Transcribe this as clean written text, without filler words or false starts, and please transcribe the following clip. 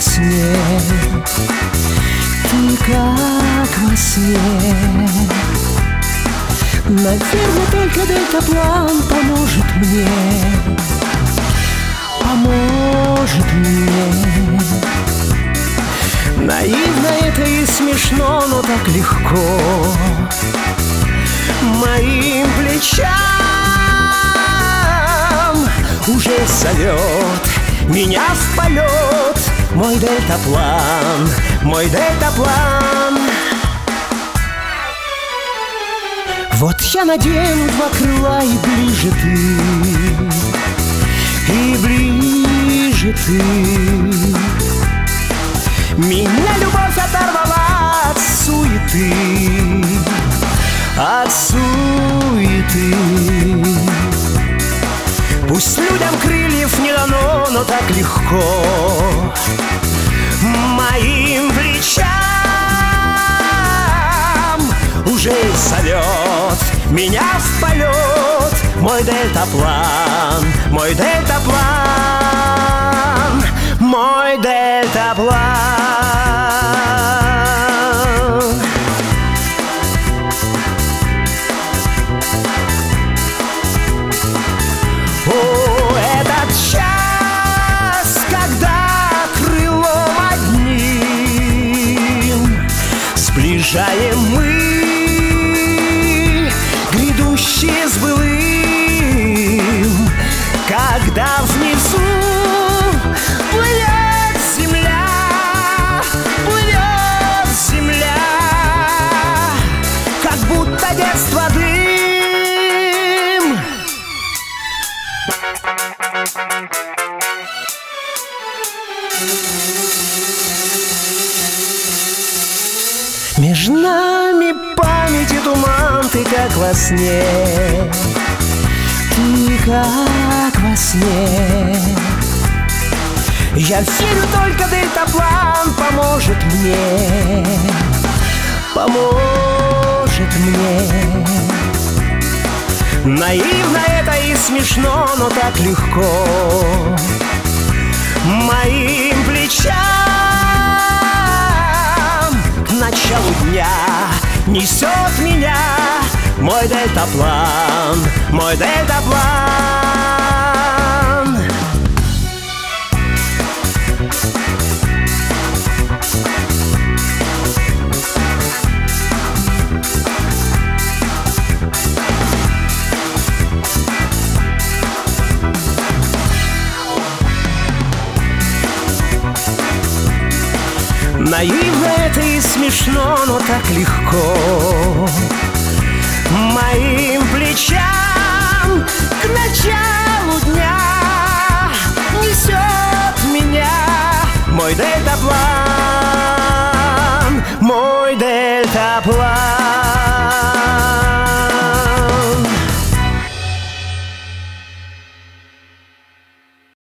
сне, ты как во сне. Наверное, только дельтаплан поможет мне, поможет мне. Наивно это и смешно, но так легко моим плечам уже зовет меня в полет мой дельтаплан, мой дельтаплан. Вот я надену два крыла, и ближе ты, и ближе ты. Меня любовь оторвала от суеты, от суеты. Пусть людям крыльев не дано, но так легко моим плечам уже зовет меня в полет мой дельтаплан, мой дельтаплан, мой дельтаплан. О, этот час, когда крылом одним сближаем мы грядущее с былым, когда внизу плывет земля, как будто детство дым. Между нами память и туман, ты как во сне, ты как во сне. Я верю, только дельтаплан поможет мне, поможет мне. Наивно это и смешно, но так легко моим плечам к началу дня несет меня мой дельтаплан, мой дельтаплан. Наивно это и смешно, но так легко